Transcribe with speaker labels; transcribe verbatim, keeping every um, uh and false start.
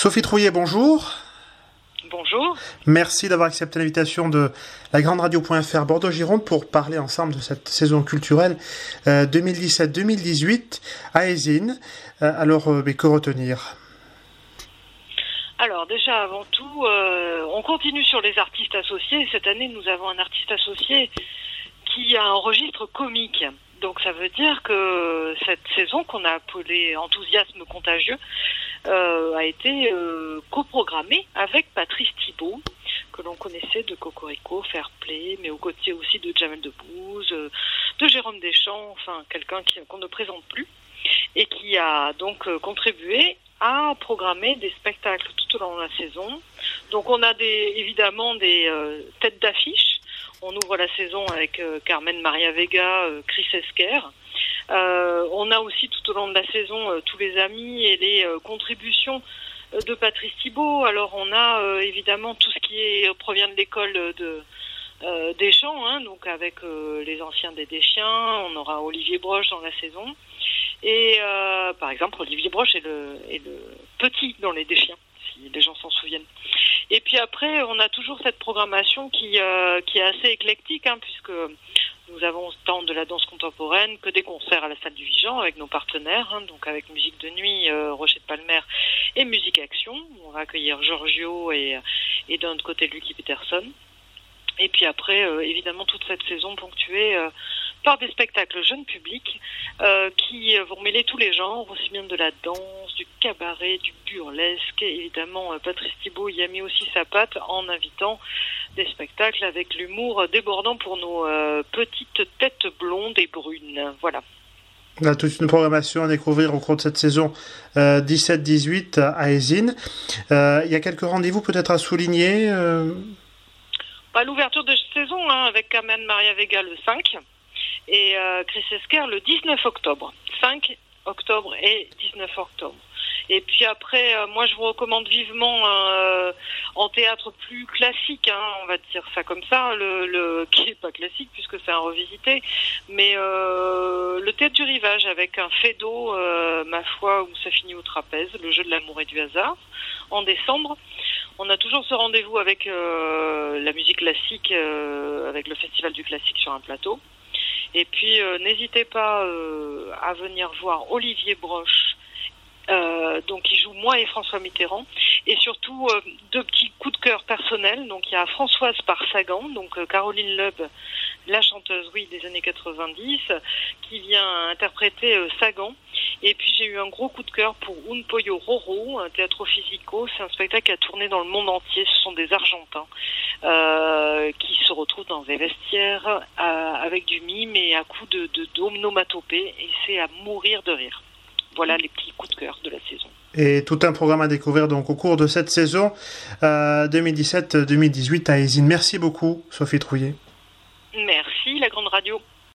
Speaker 1: Sophie Trouillet, bonjour.
Speaker 2: Bonjour.
Speaker 1: Merci d'avoir accepté l'invitation de la grande radio point f r Bordeaux-Gironde pour parler ensemble de cette saison culturelle euh, deux mille dix-sept deux mille dix-huit à Eysines. Euh, alors, euh, mais que retenir ?
Speaker 2: Alors déjà, avant tout, euh, on continue sur les artistes associés. Cette année, nous avons un artiste associé qui a un registre comique. Donc ça veut dire que cette saison qu'on a appelée Enthousiasme contagieux euh, a été euh, coprogrammée avec Patrice Thibault, que l'on connaissait de Cocorico, Fair Play, mais aux côtés aussi de Jamel Debbouze, euh, de Jérôme Deschamps, enfin quelqu'un qui, qu'on ne présente plus, et qui a donc euh, contribué à programmer des spectacles tout au long de la saison. Donc on a des, évidemment des euh, têtes d'affiche. On ouvre la saison avec euh, Carmen Maria Vega, euh, Chris Esquer. Euh, on a aussi tout au long de la saison euh, tous les amis et les euh, contributions euh, de Patrice Thibault. Alors on a euh, évidemment tout ce qui est, euh, provient de l'école de euh, Deschamps, hein, donc avec euh, les anciens des Deschiens. On aura Olivier Broche dans la saison. Et euh, par exemple, Olivier Broche est le, est le petit dans les Deschiens, si les gens s'en souviennent. Et puis après, on a toujours cette programmation qui, euh, qui est assez éclectique, hein, puisque nous avons tant de la danse contemporaine que des concerts à la salle du Vigeant avec nos partenaires, hein, donc avec Musique de Nuit, euh, Rocher de Palmer et Musique Action. On va accueillir Giorgio et, et d'un autre côté Lucky Peterson. Et puis après, euh, évidemment, toute cette saison ponctuée euh, par des spectacles jeunes publics euh, qui vont mêler tous les genres, aussi bien de la danse, du cabaret, du burlesque. Et évidemment, euh, Patrice Thibault y a mis aussi sa patte en invitant des spectacles avec l'humour débordant pour nos euh, petites têtes blondes et brunes. Voilà.
Speaker 1: On a toute une programmation à découvrir au cours de cette saison euh, dix-sept dix-huit à Eysines. Euh, il y a quelques rendez-vous peut-être à souligner euh...
Speaker 2: Bah, l'ouverture de cette saison, hein, avec Carmen Maria Vega le cinq et euh, Chris Esquer le dix-neuf octobre. cinq octobre et dix-neuf octobre. Et puis après, euh, moi je vous recommande vivement euh, en théâtre plus classique, hein, on va dire ça comme ça, le, le qui est pas classique puisque c'est un revisité, mais euh, le Théâtre du Rivage avec un Feydeau, euh, ma foi, où ça finit au trapèze, le jeu de l'amour et du hasard, en décembre. On a toujours ce rendez-vous avec euh, la musique classique, euh, avec le Festival du classique sur un plateau. Et puis euh, n'hésitez pas euh, à venir voir Olivier Broche, euh, donc qui joue moi et François Mitterrand, et surtout euh, deux petits coups de cœur personnels. Donc il y a Françoise par Sagan, donc euh, Caroline Loeb, la chanteuse oui des années quatre-vingt-dix, qui vient interpréter euh, Sagan. Et puis j'ai eu un gros coup de cœur pour Un Pollo Roro, un théâtre physico. C'est un spectacle qui a tourné dans le monde entier. Ce sont des Argentins euh, qui se retrouvent dans des vestiaires euh, avec du mime et à coups de, de, d'onomatopée. Et c'est à mourir de rire. Voilà les petits coups de cœur de la saison.
Speaker 1: Et tout un programme à découvrir donc au cours de cette saison euh, deux mille dix-sept deux mille dix-huit à Eysines. Merci beaucoup, Sophie Trouillet.
Speaker 2: Merci, la grande radio.